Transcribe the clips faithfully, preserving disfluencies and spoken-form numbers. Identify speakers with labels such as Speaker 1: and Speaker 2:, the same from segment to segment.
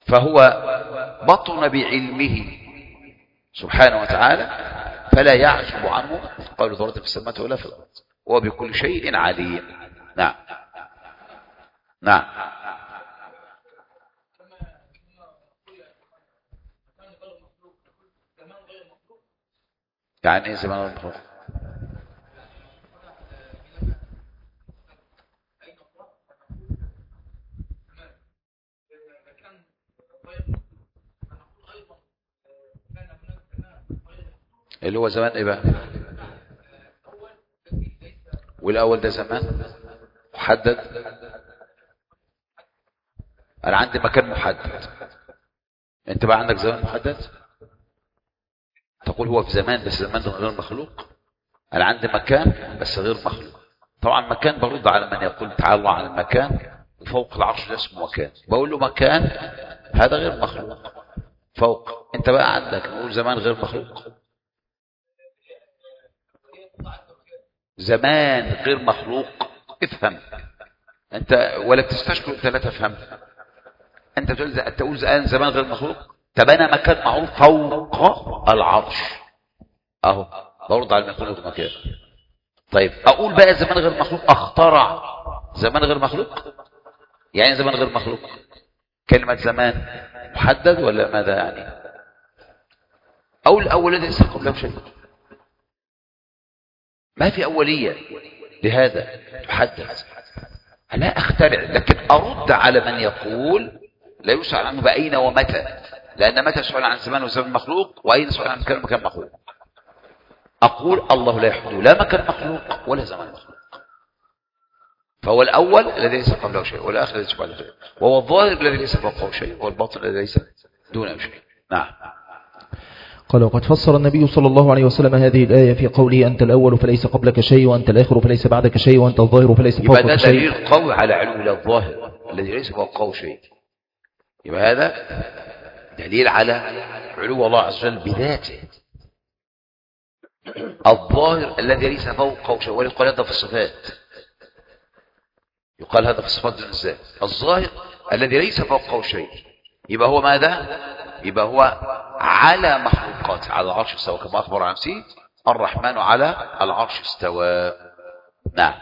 Speaker 1: فهو بطن بعلمه سبحانه وتعالى، فلا يعزب عنه قول ذرة في السماء ولا في الأرض، وهو بكل شيء عليم. نعم نعم. يعني ايه زمان غير مخلوق؟ اللي هو زمان ايه بقى؟ والاول ده زمان محدد. انا عندي مكان محدد، انت بقى عندك زمان محدد؟ تقول هو في زمان بس زمان غير مخلوق. انا عندي مكان بس غير مخلوق. طبعا مكان برد على من يقول تعالى الله عن المكان وفوق العرش ده اسمه مكان، بقول له مكان هذا غير مخلوق فوق. انت بقى عندك نقول زمان غير مخلوق، زمان غير مخلوق. افهم انت ولا بتستشكل انت لا تفهم. انت تقول تقول زمان غير مخلوق. طب انا مكان معروف فوق العرش اهو برد على المخلوق مكان. طيب اقول بقى زمان غير مخلوق، اخترع زمان غير مخلوق. يعني زمان غير مخلوق كلمة زمان محدد ولا ماذا يعني؟ او الاول الذي ليس قبله شيء، ما في اولية لهذا تحدد. لا اخترع، لكن ارد على من يقول لا يسأل عنه بأين ومتى، لأن متى سؤال عن زمان وزمان مخلوق، وأين سؤال عن مكان مكان مخلوق. أقول الله لا يحدث لا مكان مخلوق ولا زمان مخلوق، فهو الأول الذي ليس قبله شيء، والآخر الذي ليس بعده شيء، وهو الظاهر الذي ليس فوقه شيء، وهو الباطن الذي ليس دونه شيء. نعم.
Speaker 2: قال وقد فسر النبي صلى الله عليه وسلم هذه الآية في قوله أنت الأول فليس قبلك شيء، وأنت الآخر فليس بعدك شيء، وأنت الظاهر فليس فوقك شيء.
Speaker 1: يبقى ده دليل قوي على علو الظاهر الذي ليس فوقه شيء. يبقى هذا دليل على علو الله عز وجل بذاته، الظاهر الذي ليس فوقه شيء. ويقال هذا في الصفات، يقال هذا في الصفات بالذات، الظاهر الذي ليس فوقه شيء. يبقى هو ماذا؟ يبقى هو على مخلوقات، على العرش استوى كما أخبر عن نفسه الرحمن على العرش استوى. نعم.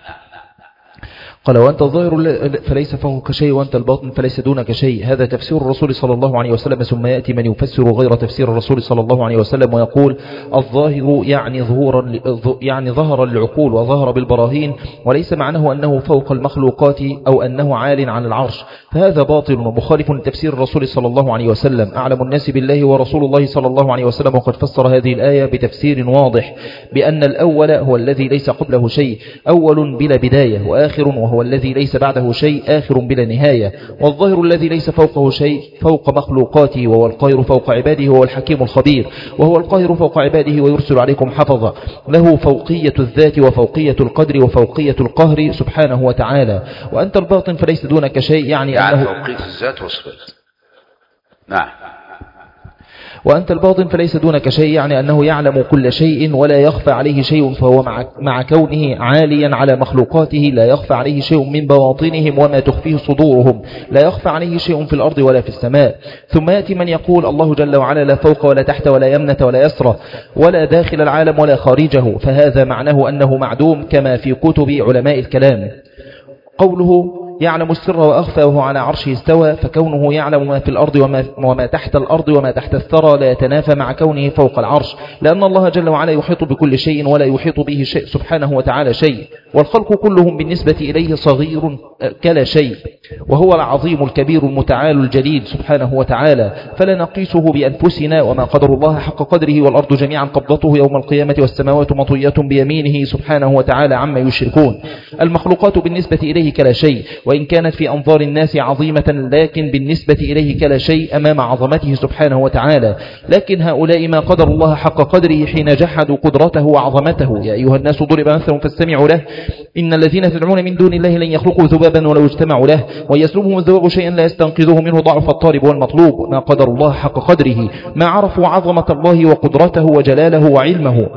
Speaker 2: قال وأنت الظاهر فليس فوقك شيء، وأنت الباطن فليس دونك شيء. هذا تفسير الرسول صلى الله عليه وسلم. ثم يأتي من يفسر غير تفسير الرسول صلى الله عليه وسلم ويقول الظاهر يعني ظهورا يعني ظهر العقول وظهر بالبراهين، وليس معناه أنه فوق المخلوقات أو أنه عال عن العرش، فهذا باطل ومخالف لتفسير الرسول صلى الله عليه وسلم. أعلم الناس بالله ورسول الله صلى الله عليه وسلم، وقد فسر هذه الآية بتفسير واضح بأن الأول هو الذي ليس قبله شيء، أول بلا بداية، وآخر وهو الذي ليس بعده شيء، آخر بلا نهاية. والظاهر الذي ليس فوقه شيء فوق مخلوقاته، وهو القاهر فوق عباده، وهو الحكيم الخبير، وهو القاهر فوق عباده ويرسل عليكم حفظا، له فوقية الذات وفوقية القدر وفوقية القهر سبحانه وتعالى. وأنت الباطن فليس دونك شيء، يعني,
Speaker 1: يعني
Speaker 2: أنه
Speaker 1: فوقية الذات والصفات. نعم.
Speaker 2: وأنت الباطن فليس دونك شيء، يعني أنه يعلم كل شيء ولا يخفى عليه شيء، فهو مع, مع كونه عاليا على مخلوقاته لا يخفى عليه شيء من بواطنهم وما تخفيه صدورهم، لا يخفى عليه شيء في الأرض ولا في السماء. ثم يأتي من يقول الله جل وعلا لا فوق ولا تحت ولا يمنة ولا يسرى ولا داخل العالم ولا خارجه، فهذا معناه أنه معدوم كما في كتب علماء الكلام. قوله يعلم السر وأخفى وهو على عرشه استوى، فكونه يعلم ما في الأرض وما, وما تحت الأرض وما تحت الثرى لا يتنافى مع كونه فوق العرش، لأن الله جل وعلا يحيط بكل شيء ولا يحيط به شيء سبحانه وتعالى شيء، والخلق كلهم بالنسبة إليه صغير كلا شيء، وهو العظيم الكبير المتعال الجليل سبحانه وتعالى، فلا نقيسه بأنفسنا. وما قدر الله حق قدره، والأرض جميعا قبضته يوم القيامة والسماوات مطوية بيمينه سبحانه وتعالى عما يشركون. المخلوقات بالنسبة إليه كلا شيء، وإن كانت في أنظار الناس عظيمة، لكن بالنسبة إليه كلا شيء أمام عظمته سبحانه وتعالى. لكن هؤلاء ما قدر الله حق قدره حين جحدوا قدرته وعظمته. يا أيها الناس ضرب مثل فاستمعوا له، إن الذين تدعون من دون الله لن يخلقوا ذبابا ولو اجتمعوا له، ويسلبهم الذباب شيئا لا يستنقذوه منه ضعف الطالب والمطلوب. ما قدر الله حق قدره، ما عرفوا عظمة الله وقدرته وجلاله وعلمه،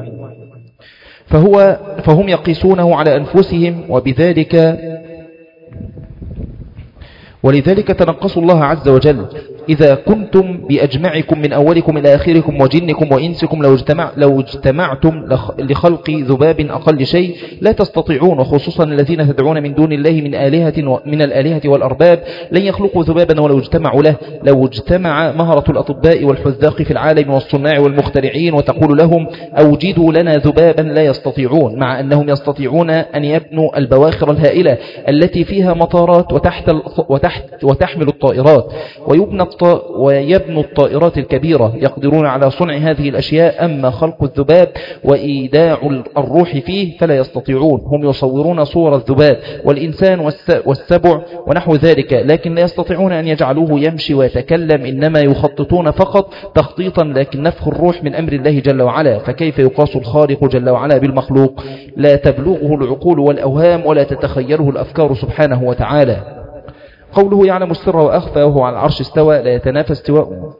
Speaker 2: فهو فهم يقيسونه على أنفسهم، وبذلك ولذلك تنقصوا الله عز وجل: إذا كنتم بأجمعكم من أولكم إلى آخركم وجنكم وإنسكم لو, اجتمع لو اجتمعتم لخلق ذباب أقل شيء لا تستطيعون، وخصوصا الذين تدعون من دون الله من آلهة من الآلهة والأرباب لن يخلقوا ذبابا ولو اجتمعوا له. لو اجتمع مهرة الأطباء والحذاق في العالم والصناع والمخترعين وتقول لهم أوجدوا لنا ذبابا لا يستطيعون، مع أنهم يستطيعون أن يبنوا البواخر الهائلة التي فيها مطارات وتحت وتحت وتحمل الطائرات، ويبنى ويبنوا الطائرات الكبيرة، يقدرون على صنع هذه الأشياء. أما خلق الذباب وإيداع الروح فيه فلا يستطيعون. هم يصورون صور الذباب والإنسان والسبع ونحو ذلك، لكن لا يستطيعون أن يجعلوه يمشي ويتكلم، إنما يخططون فقط تخطيطا، لكن نفخ الروح من أمر الله جل وعلا. فكيف يقاس الخالق جل وعلا بالمخلوق؟ لا تبلغه العقول والأوهام ولا تتخيله الأفكار سبحانه وتعالى. قوله يعلم السر وأخفى وهو على العرش استوى لا يتنافى استواء.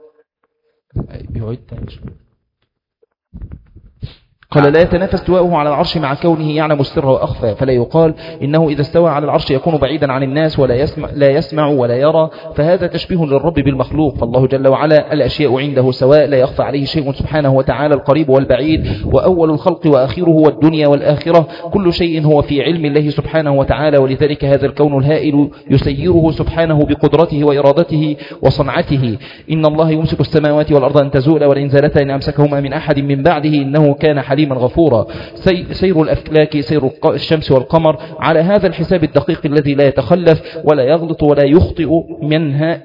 Speaker 2: قال لا يتنافى استواءه على العرش مع كونه يعلم السر وأخفى، فلا يقال إنه إذا استوى على العرش يكون بعيدا عن الناس ولا يسمع, لا يسمع ولا يرى، فهذا تشبيه للرب بالمخلوق. فالله جل وعلا الأشياء عنده سواء، لا يخفى عليه شيء سبحانه وتعالى، القريب والبعيد وأول الخلق وآخره والدنيا والآخرة، كل شيء هو في علم الله سبحانه وتعالى. ولذلك هذا الكون الهائل يسيره سبحانه بقدرته وإرادته وصنعته. إن الله يمسك السماوات والأرض أن تزولا ولئن زالتا إن أمسكهما من أحد من بعده إنه كان حليما غفورا. سير الأفلاك سير الشمس والقمر على هذا الحساب الدقيق الذي لا يتخلف ولا يغلط ولا يخطئ منها.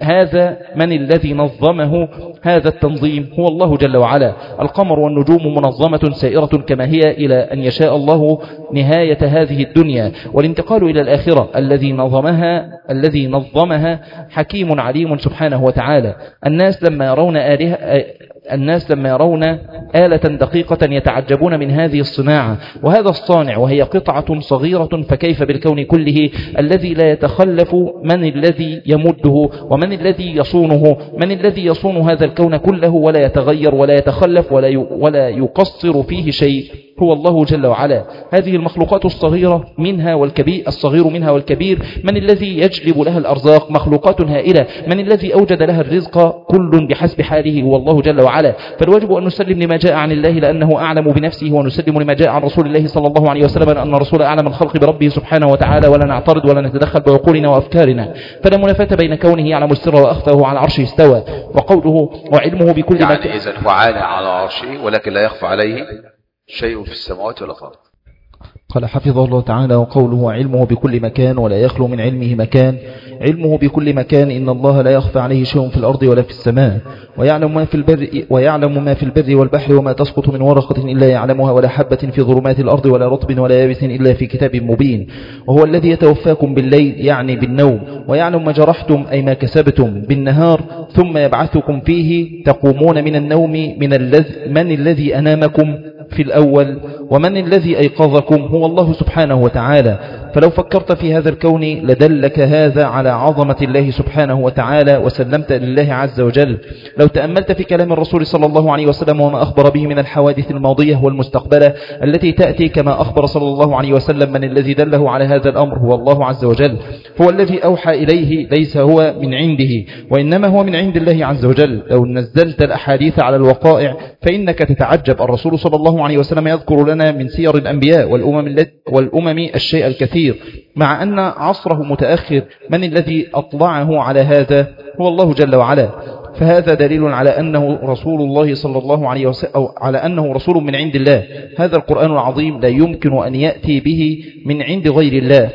Speaker 2: هذا من الذي نظمه هذا التنظيم؟ هو الله جل وعلا. القمر والنجوم منظمة سائرة كما هي إلى أن يشاء الله نهاية هذه الدنيا والانتقال إلى الآخرة. الذي نظمها الذي نظمها حكيم عليم سبحانه وتعالى. الناس لما يرون آلهة الناس لما يرون آلة دقيقة يتعجبون من هذه الصناعة وهذا الصانع، وهي قطعة صغيرة، فكيف بالكون كله الذي لا يتخلف؟ من الذي يمده ومن الذي يصونه؟ من الذي يصون هذا الكون كله ولا يتغير ولا يتخلف ولا ولا يقصر فيه شيء؟ هو الله جل وعلا. هذه المخلوقات الصغيرة منها والكبير الصغير منها والكبير، من الذي يجلب لها الأرزاق؟ مخلوقات هائلة. من الذي أوجد لها الرزق؟ كل بحسب حاله، هو الله جل وعلا. فالواجب أن نسلم لما جاء عن الله لأنه أعلم بنفسه، ونسلم لما جاء عن رسول الله صلى الله عليه وسلم أن الرسول أعلم الخلق بربه سبحانه وتعالى، ولا نعترض ولا نتدخل بعقولنا وأفكارنا. فلا منافاة بين كونه يعلم السر وأخفى وهو على عرشه استوى، وقوله وعلمه بكل
Speaker 1: يعني
Speaker 2: مكان.
Speaker 1: إذن هو عالم على عرشه ولكن لا يخفى عليه شيء في السماوات ولا الأرض.
Speaker 2: قال حفظه الله تعالى: وقوله علمه بكل مكان ولا يخلو من علمه مكان. علمه بكل مكان إن الله لا يخفى عليه شيء في الأرض ولا في السماء، ويعلم ما في البر ويعلم ما في البر والبحر وما تسقط من ورقة إلا يعلمها ولا حبة في ظلمات الأرض ولا رطب ولا يابس إلا في كتاب مبين. وهو الذي يتوفاكم بالليل يعني بالنوم، ويعلم ما جرحتم أي ما كسبتم بالنهار، ثم يبعثكم فيه تقومون من النوم من الذي من الذي أنامكم في الأول ومن الذي أيقظكم؟ هو الله سبحانه وتعالى. فلو فكرت في هذا الكون لدلك هذا على عظمة الله سبحانه وتعالى وسلمت لله عز وجل. لو تأملت في كلام الرسول صلى الله عليه وسلم وما أخبر به من الحوادث الماضية والمستقبلة التي تأتي كما أخبر صلى الله عليه وسلم، من الذي دله على هذا الأمر؟ هو الله عز وجل. هو الذي أوحى إليه، ليس هو من عنده وإنما هو من عند الله عز وجل. لو نزلت الأحاديث على الوقائع فإنك تتعجب. الرسول صلى الله عليه وسلم يذكر لنا من سير الأنبياء والأمم, والأمم الشيء الكثير، مع أن عصره متأخر. من الذي أطلعه على هذا؟ هو الله جل وعلا. فهذا دليل على أنه رسول الله صلى الله عليه وسلم، أو على أنه رسول من عند الله. هذا القرآن العظيم لا يمكن أن يأتي به من عند غير الله.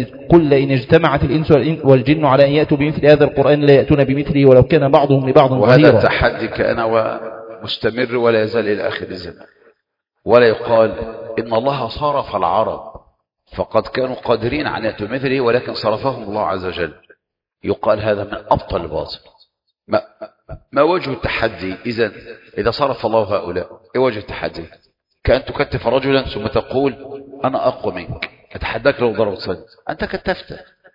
Speaker 2: قل إن اجتمعت الإنس والجن على أن يأتوا بمثل هذا القرآن لا يأتون بمثله ولو كان بعضهم لبعض ظهيرا.
Speaker 1: وهذا التحدي كان ومستمر ولا يزال إلى آخر الزمان. ولا يقال إن الله صرف العرب فقد كانوا قادرين على أن يأتوا مثله ولكن صرفهم الله عز وجل. يقال هذا من أبطل الباطل. ما, ما وجه التحدي إذا إذا صرف الله هؤلاء؟ إيه وجه التحدي؟ كأن تكتف رجلا ثم تقول أنا أقوى منك، أتحداك لو ضربت صدر، أنت كتفت.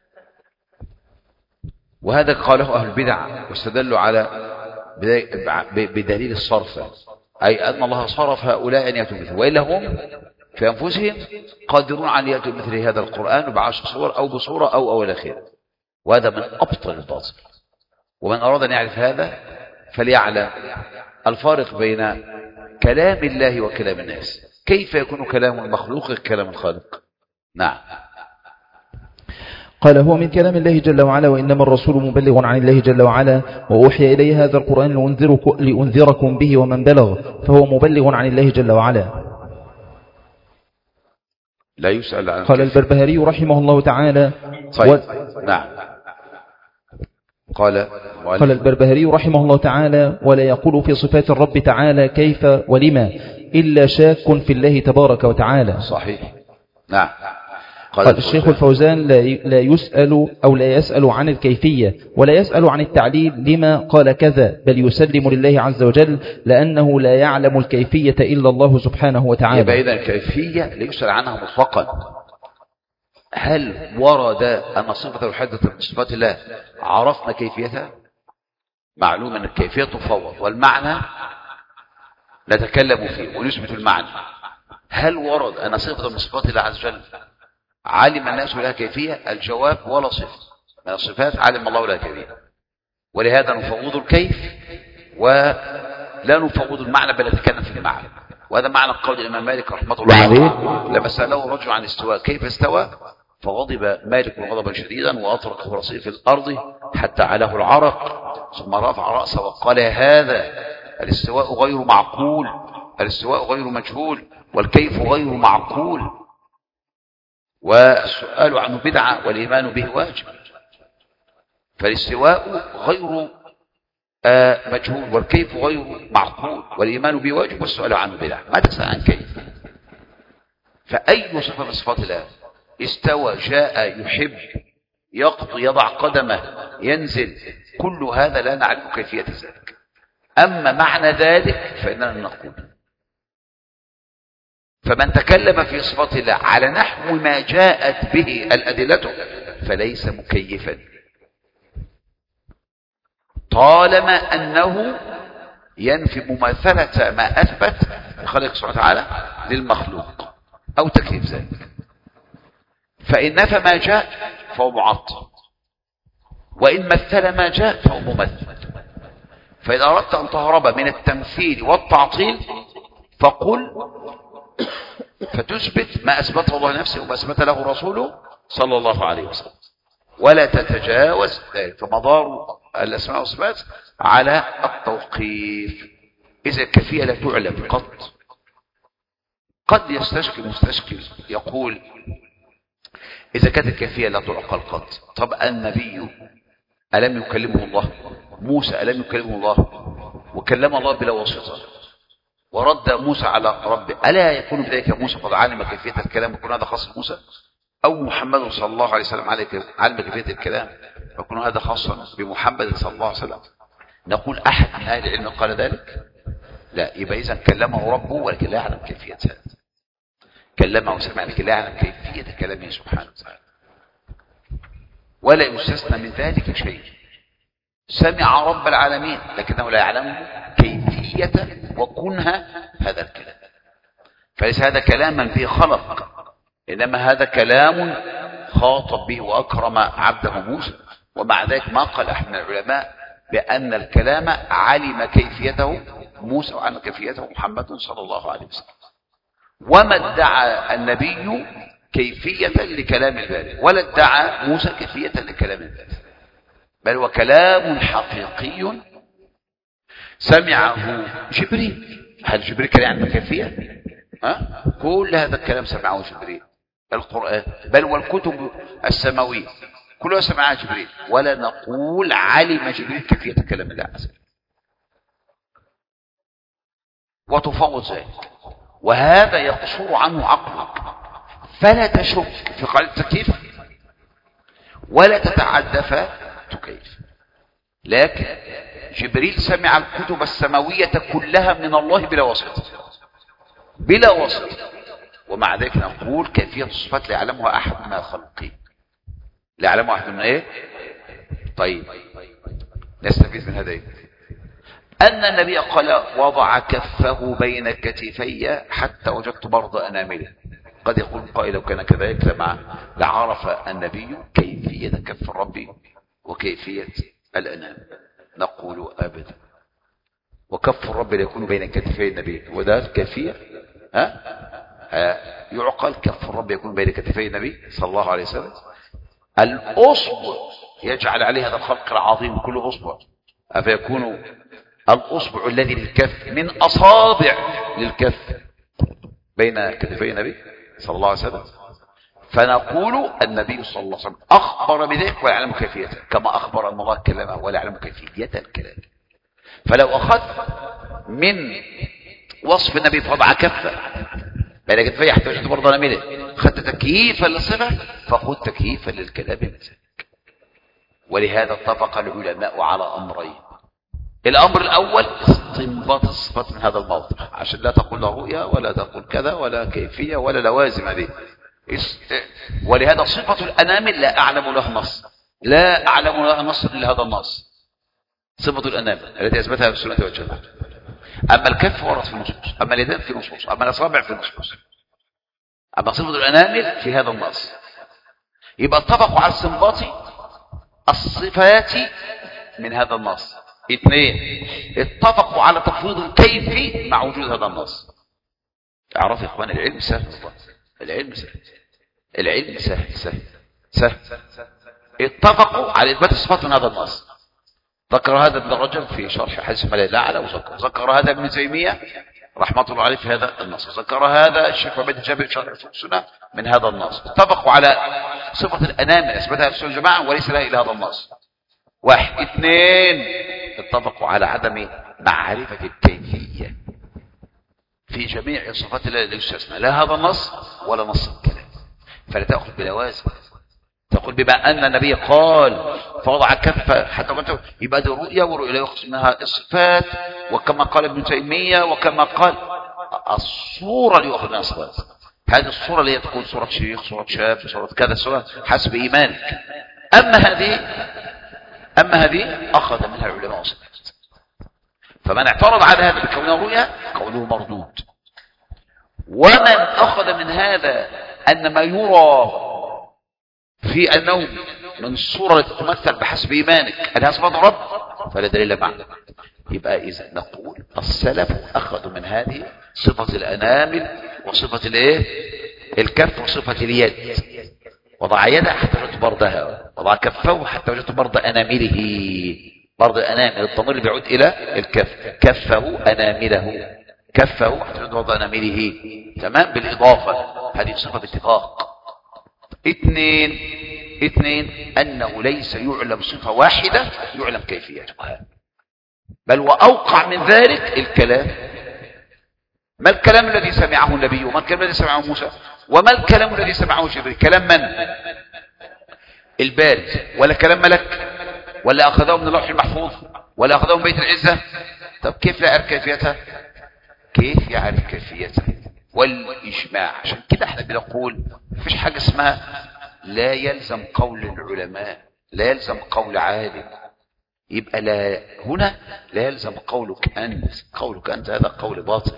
Speaker 1: وهذا قاله أهل البدع واستدلوا على بدليل الصرف، أي أن الله صرف هؤلاء أن يأتوا مثله، وإلا هم في أنفسهم قادرون على أن يأتوا مثل هذا القرآن بعشر صور أو بصورة أو أو إلى آخره. وهذا من أبطل الباطل. ومن أراد أن يعرف هذا فليعلم الفارق بين كلام الله وكلام الناس. كيف يكون كلام المخلوق كلام الخالق؟ نعم.
Speaker 2: قال هو من كلام الله جل وعلا وإنما الرسول مبلغ عن الله جل وعلا وأوحي إلي هذا القرآن لأنذركم به ومن بلغ فهو مبلغ عن الله جل وعلا.
Speaker 1: لا يسأل عن
Speaker 2: قال البربهاري رحمه الله تعالى
Speaker 1: طيب. و... نعم. قال
Speaker 2: قال البربهاري رحمه الله تعالى ولا يقول في صفات الرب تعالى كيف ولما إلا شاك في الله تبارك وتعالى.
Speaker 1: صحيح. نعم.
Speaker 2: قال, قال الشيخ الفوزان لا يسأل أو لا يسأل عن الكيفية ولا يسأل عن التعليل لما قال كذا بل يسلم لله عز وجل لأنه لا يعلم الكيفية إلا الله سبحانه وتعالى.
Speaker 1: يبقى إذا الكيفية لا يسأل عنها مطلقا. هل ورد أن صفة الحدة من صفات الله عرفنا كيفيتها؟ معلوم أن الكيفية تفوض والمعنى نتكلم فيه ونثبت المعنى. هل ورد أن صفة من صفات الله عز وجل علم الناس لها كيفية؟ الجواب ولا صفة من الصفات علم الله لها كيفية، ولهذا نفوض الكيف ولا نفوض المعنى بل نتكلم في المعنى. وهذا معنى قول الإمام مالك رحمه الله عليه لما سأله رجل عن استواء كيف استوى فغضب مالك غضبا شديدا وأطرق فرسه في الأرض حتى علاه العرق ثم رفع رأسه وقال هذا الاستواء غير معقول، الاستواء غير مجهول والكيف غير معقول، والسؤال عنه بدعة والإيمان به واجب. فالاستواء غير مجهول والكيف غير معقول والإيمان به واجب والسؤال عنه بدعة. ما تسأل عن كيف؟ فأي صفة من صفات الله استوى جاء يحب يقضي يضع قدمه ينزل كل هذا لا نعلم كيفية ذلك. أما معنى ذلك فإننا نقول فمن تكلم في صفات الله على نحو ما جاءت به الأدلة فليس مكيفا طالما أنه ينفي مماثلة ما أثبت لخالق سبحانه وتعالى للمخلوق أو تكييف ذلك. فإن نفى ما جاء فهو معطل وإن مثل ما جاء فهو ممثل. فإذا أردت أن تهرب من التمثيل والتعطيل فقل فتثبت ما أثبته الله نفسه وما أثبت له رسوله صلى الله عليه وسلم ولا تتجاوز ذلك. فمدار الأسماء والصفات على التوقيف. إذا الكيفية لا تعلم قط. قد يستشكل مستشكل يقول إذا كانت الكيفية لا تعقل قط، طب النبي ألم يكلمه الله؟ موسى ألم يكلمه الله؟ وكلم الله بلا واسطة ورد موسى على ربه، ألا يكون بذلك موسى قد علم كيفية الكلام يكون هذا خاص موسى؟ أو محمد صلى الله عليه وسلم علم كيفية الكلام يكون هذا خاصا بمحمد صلى الله عليه وسلم؟ نقول أحد من أهل العلم قال ذلك؟ لا. يبقى إذا كلمه ربه ولكن لا يعلم كيفية هذا. كلمه وسمع لكن لا يعلم كيفية كلامه سبحانه وتعالى. ولا يستثنى من ذلك شيء. سمع رب العالمين لكنه لا يعلم كيفية وكنها هذا الكلام. فليس هذا كلاما فيه خلق، إنما هذا كلام خاطب به وأكرم عبده موسى. ومع ذلك ما قال أحد من العلماء بأن الكلام علم كيفيته موسى وعلم كيفيته محمد صلى الله عليه وسلم. وما ادعى النبي كيفية لكلام الباري ولا ادعى موسى كيفية لكلام الباري، بل هو كلام حقيقي سمعه جبريل. هل جبريل كان عنده كيفية؟ ها؟ كل هذا الكلام سمعه جبريل. القرآن بل والكتب السماوية كلها سمعها جبريل، ولا نقول علم جبريل كيفية كلام الله عز وجل. وتفوض ذلك، وهذا يقصر عنه عقلك، فلا تشك في قاعدة التكييف ولا تتعدى فتكيف. لكن جبريل سمع الكتب السماوية كلها من الله بلا واسطة بلا واسطة، ومع ذلك نقول كيفية الصفات لا يعلمها أحد من الخلقين. لا يعلمها أحد من إيه؟ طيب نستفيد من هذا إيه؟ أن النبي قال وضع كفه بين كتفي حتى وجدت برض أنامله. قد يقول قائل لو كان كذلك لما لعرف النبي كيفية كف الرب وكيفية الأنام؟ نقول أبدا. وكف الرب لا يكون بين كتفي النبي، وده الكيفية. ها؟ ها يعقل كف الرب يكون بين كتفي النبي صلى الله عليه وسلم؟ الأصبع يجعل عليه هذا الخلق العظيم كل أصبع، أفيكون الأصبع الذي للكف من أصابع للكف بين كتفي النبي صلى الله عليه وسلم؟ فنقول النبي صلى الله عليه وسلم أخبر بذلك ولا يعلم كيفيته، كما أخبر أن الله كلمه ولا يعلم كيفية الكلام. فلو أخذت من وصف النبي فوضع كفة بين كتفيه حتى وجدت برضه نميله، أخذت تكييفا للصفة فخذ تكييفا للكلام مثلك. ولهذا اتفق العلماء على أمرين. الأمر الأول استنباط الصفات من هذا الموضع، عشان لا تقول له رؤيا ولا تقول كذا ولا كيفية ولا لوازم هذه. ولهذا صفة الأنامل لا أعلم له نص، لا أعلم له نص إلا هذا النص، صفة الأنامل التي أثبتها في السنة والجماعة. أما الكف ورد في النصوص، أما اليدين في النصوص، أما الأصابع في النصوص، أما صفة الأنامل في هذا النص. يبقى اتفقوا على استنباط الصفات من هذا النص. اثنين، اتفقوا على تفويض الكيف مع وجود هذا النص. اعرف يا اخوان العلم سهل، العلم سهل، العلم سهل سهل سهل. اتفقوا على اثبات الصفات من هذا النص. ذكر هذا ابن رجب في شرح حديث ملائكة الأعلى، وذكر ذكر هذا ابن تيمية رحمة الله عليه في هذا النص، ذكر هذا الشيخ عبيد الجابر شرح السنة من هذا النص. اتفقوا على صفة الأنام اثبتها في السنة والجماعة وليس لها إلا هذا النص. واحد. اثنين، اتفقوا على عدم معرفة الكيفية في جميع صفات الله التي يستثنى، لا هذا النص ولا نص الكلام. فلا تأخذ بلوازم، تقول بما أن النبي قال فوضع كفة حتى قلت يبقى دي رؤيا، ورؤيا لا يقصد منها الصفات، وكما قال ابن تيمية وكما قال الصورة اللي يأخذ منها الصفات. هذه الصورة اللي تكون صورة شيخ، صورة شاب، صورة كذا، صورة حسب إيمانك. أما هذه أما هذه أخذ منها العلماء صفات. فمن اعترض على هذا بكونه رؤيا قوله مردود. ومن أخذ من هذا أن ما يرى في النوم من الصورة التي تمثل بحسب إيمانك أنها صفات رب فلا دليل معنا. يبقى إذا نقول السلف أخذوا من هذه صفة الأنامل وصفة الايه الكف وصفة اليد. وضع يده حتى وجدت بردها، وضع كفه حتى وجدت برد أنامله. برد أنامل الضمير بيعود إلى الكف، كفه أنامله، كفه حتى وجدت برد أنامله. تمام، بالإضافة. هذه صفة باتفاق. اثنين اثنين أنه ليس يعلم صفة واحدة يعلم كيفيتها، بل وأوقع من ذلك الكلام. ما الكلام الذي سمعه النبي، وما الكلام الذي سمعه موسى، وما الكلام الذي سمعه جبريل؟ كلام من؟ الباري، ولا كلام ملك، ولا أخذه من اللوح المحفوظ، ولا أخذه من بيت العزة؟ طب كيف لا يعرف كيفيتها؟ كيف يعرف كيفيتها؟ والإجماع. عشان كده احنا بنقول مفيش حاجة اسمها لا يلزم قول العلماء، لا يلزم قول عالم. يبقى لا هنا لا يلزم قولك أنت، قولك أنت هذا قول باطل.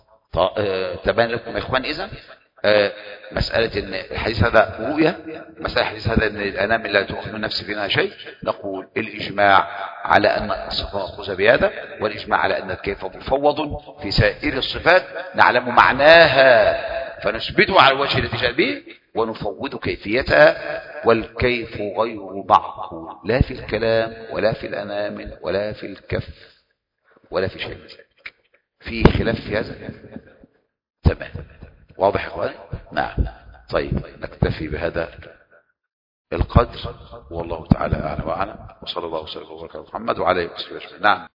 Speaker 1: تبان لكم يا إخوان. إذن آه مسألة ان الحديث هذا رؤية، مسألة الحديث هذا ان الأنام لا تؤخذ من نفس فينا شيء، نقول الإجماع على أن الصفة مأخوذة بهذا، والإجماع على أن الكيف مفوض في سائر الصفات نعلم معناها فنثبته على الوجه الذي جاء به ونفوض كيفيتها. والكيف غير معقول لا في الكلام ولا في الأنامل ولا في الكف ولا في شيء. في خلاف في هذا. تمام، واضح يا اخواني؟ نعم. طيب نكتفي بهذا القدر، والله تعالى اعلم واعلم، وصلى الله وسلم وبارك على محمد وعلى اله وصحبه اجمعين. نعم.